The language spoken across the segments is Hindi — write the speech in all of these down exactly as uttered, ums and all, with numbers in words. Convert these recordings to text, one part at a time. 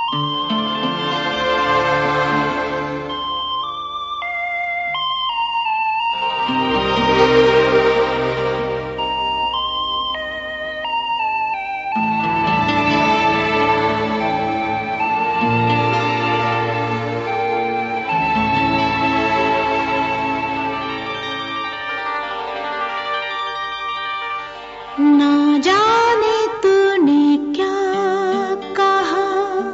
ना जाने तूने क्या कहा,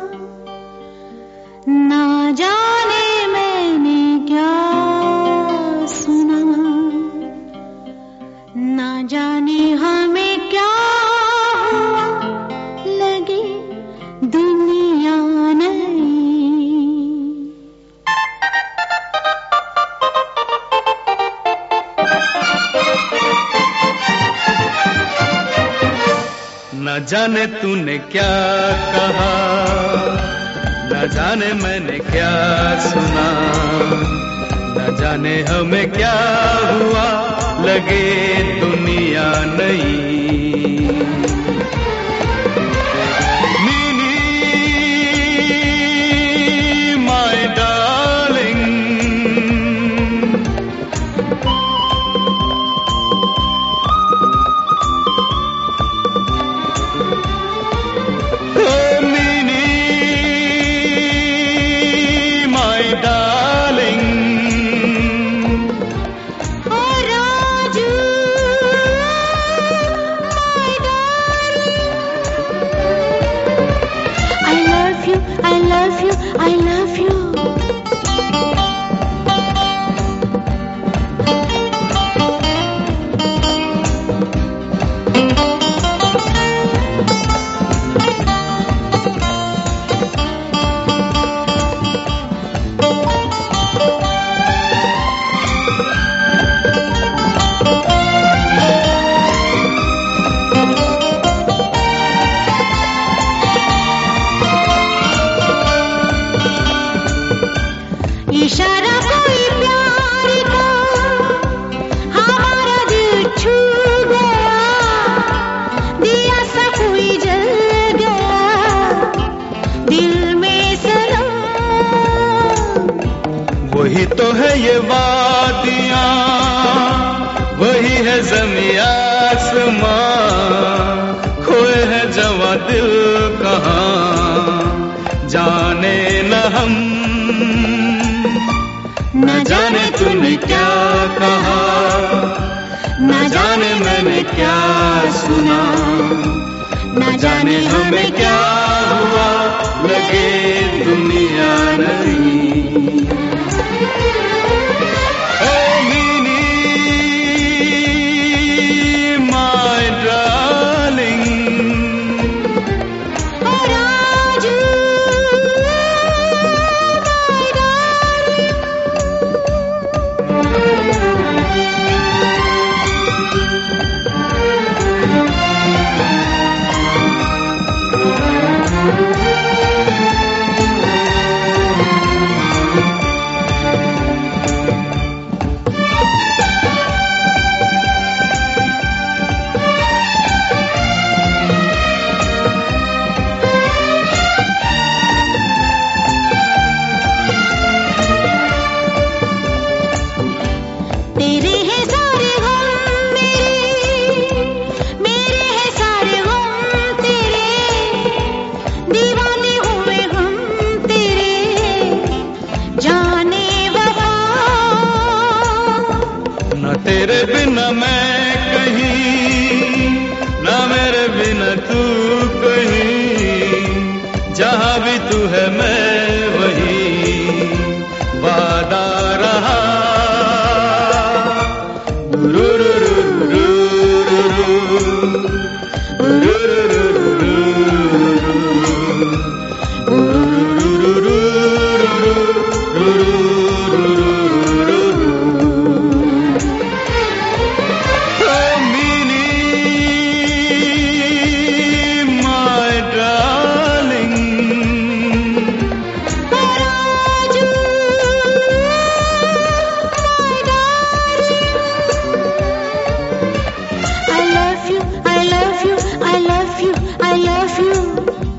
ना जाने मैंने क्या सुना, ना जाने हमें क्या हुआ, लगे दुनिया नई। न जाने तूने क्या कहा, न जाने मैंने क्या सुना, न जाने हमें क्या हुआ, लगे दुनिया नई। Mini my darling, I love you, I love you. इशारा कोई प्यार का हमारा दिल छू गया, दिया सा कोई जल गया दिल में सनम। वही तो है ये वादियाँ, वही है ज़मीं आसमां, खोए है जवां दिल कहाँ, जाने न हम। न जाने तूने क्या कहा, न जाने मैंने क्या सुना, न जाने हमें क्या हुआ, लगे दुनिया नई। ओ मीनी माय डार्लिंग, तेरे हैं सारे गम मेरे, मेरे हैं सारे गम तेरे, दीवाने हुए हम तेरे, जाने वफा। न तेरे बिना मैं कहीं, न मेरे बिना तू कहीं, जहाँ भी तू है मैं वहीं, वादा रहा। I love you, I love you, I love you.